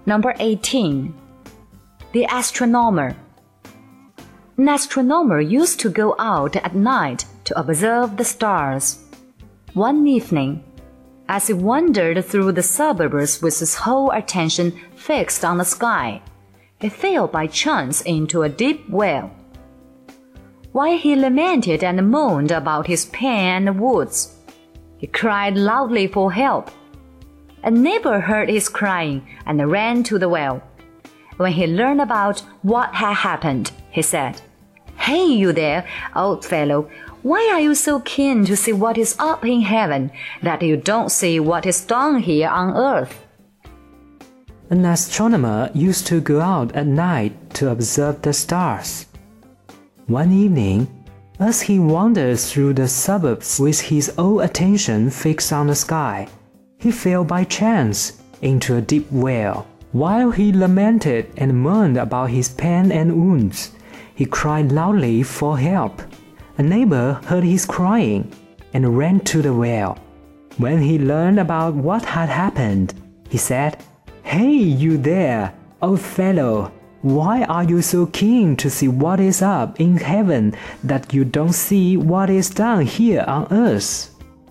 Number 18. The Astronomer. An astronomer used to go out at night to observe the stars. One evening, as he wandered through the suburbs with his whole attention fixed on the sky, he fell by chance into a deep well. While he lamented and moaned about his pain and wounds, he cried loudly for help. A neighbor heard his crying and ran to the well. When he learned about what had happened, he said, "Hey, you there, old fellow, why are you so keen to see what is up in heaven that you don't see what is down here on earth?" An astronomer used to go out at night to observe the stars. One evening, as he wandered through the suburbs with his whole attention fixed on the sky, he fell by chance into a deep well. While he lamented and moaned about his pain and wounds, he cried loudly for help. A neighbor heard his crying and ran to the well. When he learned about what had happened, he said, "Hey, you there, old fellow, why are you so keen to see what is up in heaven that you don't see what is down here on earth?"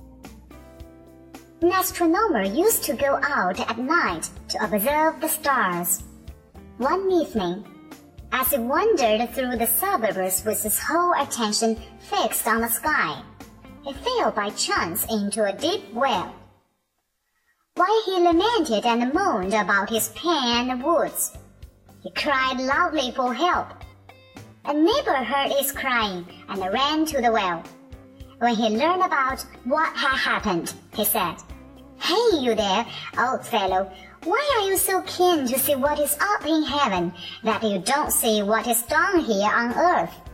An astronomer used to go out at night to observe the stars. One evening, as he wandered through the suburbs with his whole attention fixed on the sky, he fell by chance into a deep well. While he lamented and moaned about his pain and wounds, he cried loudly for help. A neighbor heard his crying and ran to the well. When he learned about what had happened, he said, "Hey, you there, old fellow, why are you so keen to see what is up in heaven that you don't see what is down here on earth?"